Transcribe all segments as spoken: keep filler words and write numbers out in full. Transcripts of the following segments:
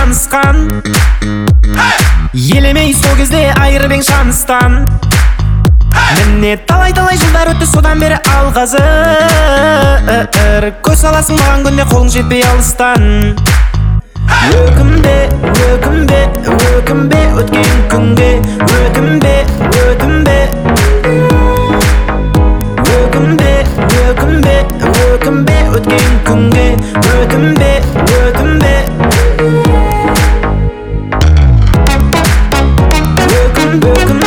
танысқан, елемей сол кезде айырып ең шаныстан. Міне талай-талай жылдар өтті содан бері алғазыр, көз саласың маған күнде қолың жетпей алыстан. Өкінбе, өкінбе, өкінбе өткен күнге, өкінбе, өкінбе. Өкінбе, өкінбе, өкінбе өткен күнге, өкінбе, өкінбе. Өкін, өкін.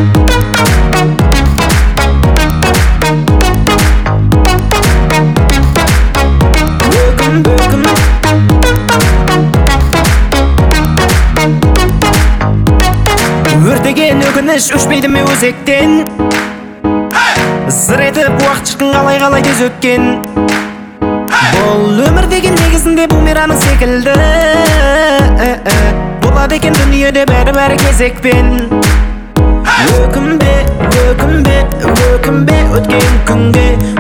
Өкін, өкін. Өртеген өкініш өшпейді ме өзектен? Зыр етіп уақыт шіркін қалай-қалай тез өткен. Бұл өмір деген негізінде бумеранг секілді, болады екен дүниеде бәрі-бәрі кезекпен. Өкінбе, өкінбе, өкінбе өткен күнге,